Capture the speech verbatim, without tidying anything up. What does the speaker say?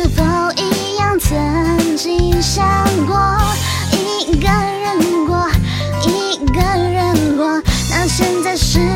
否一样曾经想过一个人过，一个人过？那现在是